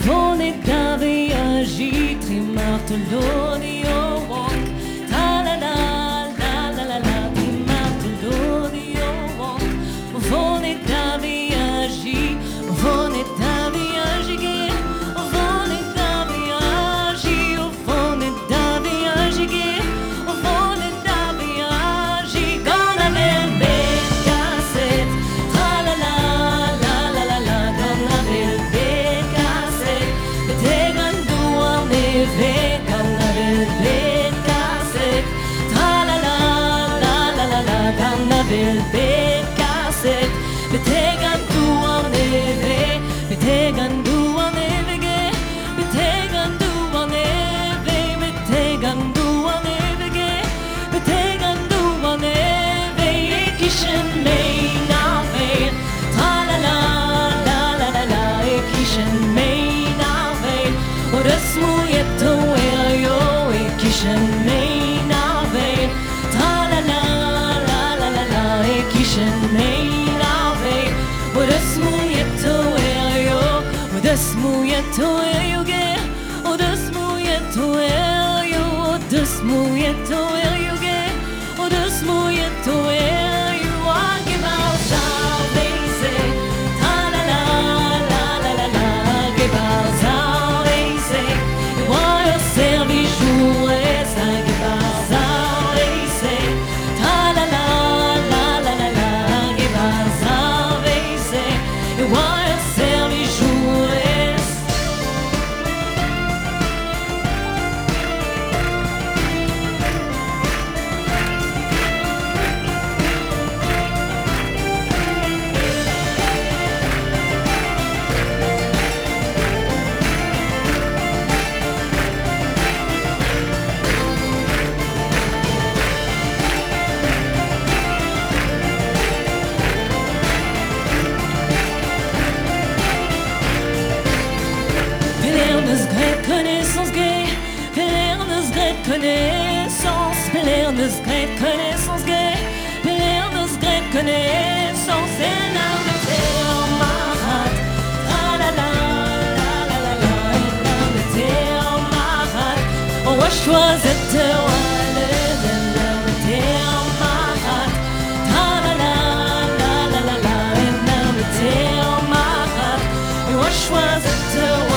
Vone dave agi trimartolo di ovon. Ta la la la la la la trimartolo di ovon. Vone dave agi, vone dave agi che. Vone dave agi, vone dave agi che. Vone dave agi. Gonna be big cassette. Ta la la la la la la. Gonna be big cassette. Betegando a neve. Gonna be big cassette. Ta la la la la la la. Gonna be big cassette. Betegando a neve. Betegando a neve. Betegando a neve. Betegando a neve. Betegando a neve. Kishin may not be. Ta la la la la la la. Kishin may not be. Orasmu yeto yo. Kishin may not be. Ta la la la la la la. Kishin may not be. Orasmu yeto yo. Orasmu yeto yo ge. Orasmu yeto yo. Orasmu yeto yo ge. Orasmu yeto yo. I give out salvation. Ta la la la la la la. Give out salvation. Moi servi jour et ça give out salvation. Ta la la la la la la. Give out salvation. Moi servi jour et connaissance gay, Pélernus grade connaissance, Pélernus grade connaissance gay, Pélernus grade connaissance, et l'arme était en marat, la la la la la la la, et l'arme était en marat, on va choisir de wallet, et l'arme était en marat, la la la la la la la, et l'arme était en marat, on va choisir de wallet.